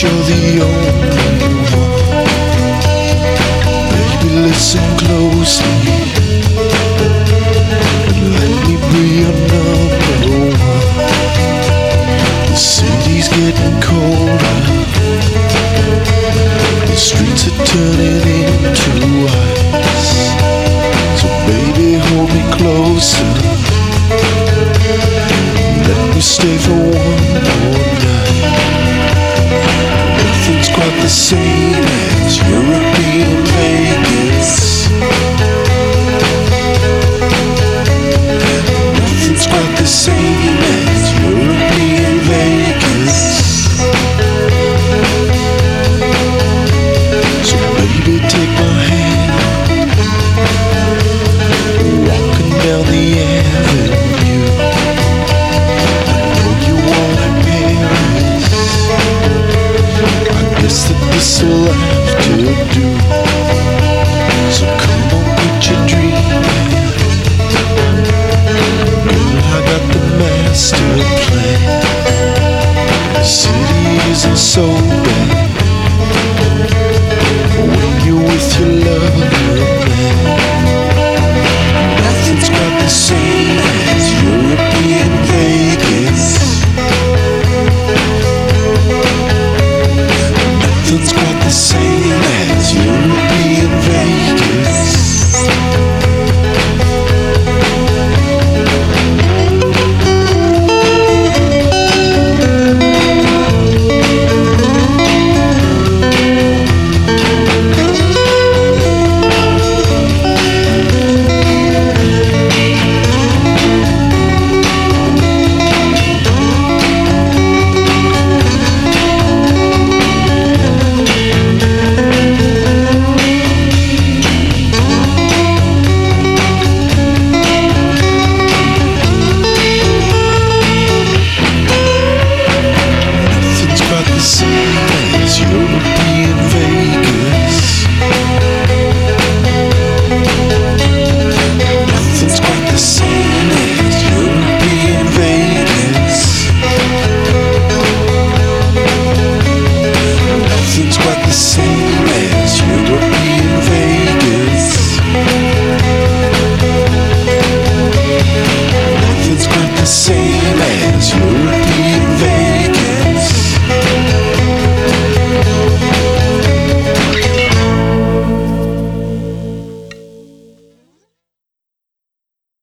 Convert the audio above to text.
you're the only one. Baby, listen closely and let me be your number one. The city's getting colder, the streets are turning into ice. So baby, hold me closer, let me stay for one more night. Nothing's quite the same as European Vegas. Nothing's quite the same as European Vegas. So baby, take my hand, walking down the avenue. I know you wanted Paris, I guess that this will have to do. So come on, get your dreaming. Girl, I got the master plan. The city isn't so bad when you're with your lover, man. Nothing's quite the same as European Vegas. Nothing's quite the same as European Vegas. Same as you.